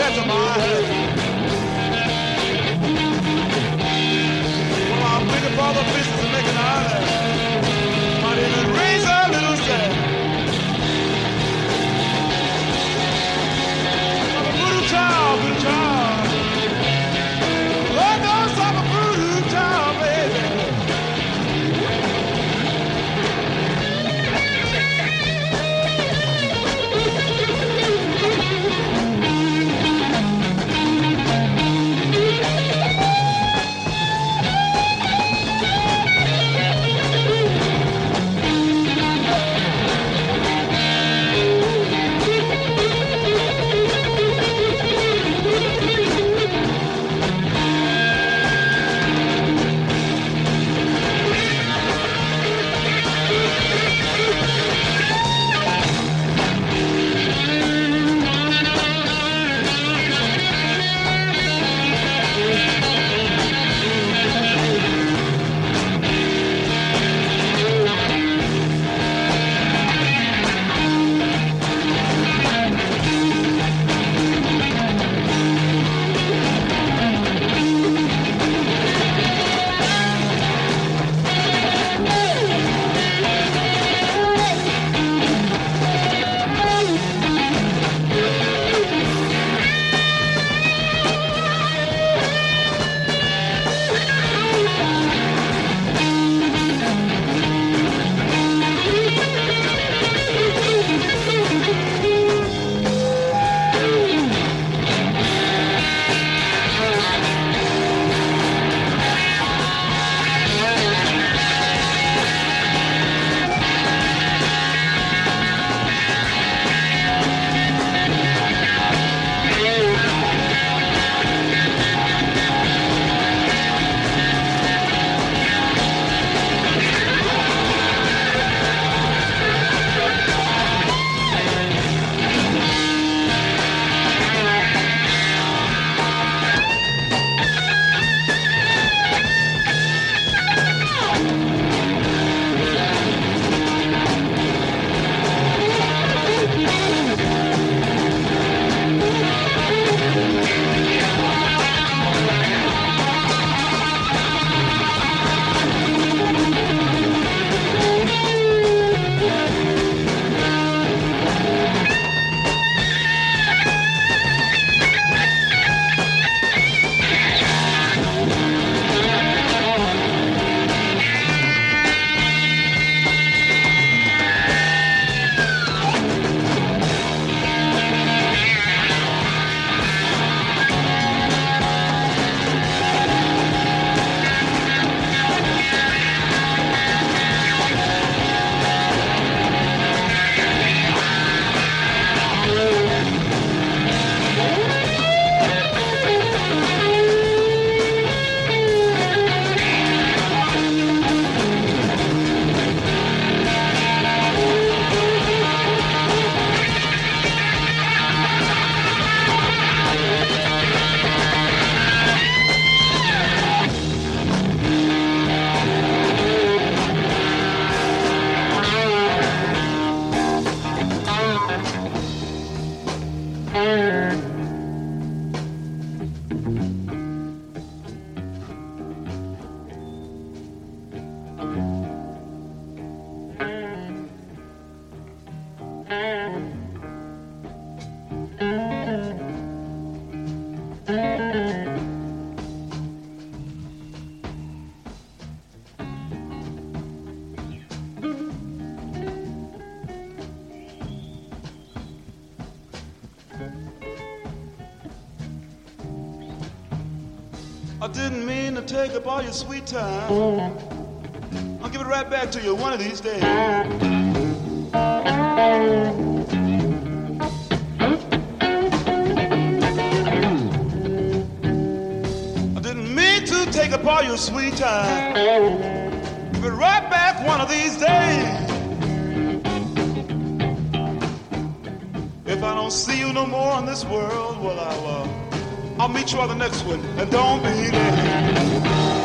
that to my head. Well, I'm thinking for the business of making island. Might even raise a little sad. I'm a voodoo child, voodoo child. Lord knows I'm a voodoo child, baby. I didn't mean to take up all your sweet time. I'll give it right back to you one of these days. I didn't mean to take up all your sweet time. Give it right back one of these days. If I don't see you no more in this world, well, I'll meet you on the next one, and don't be late.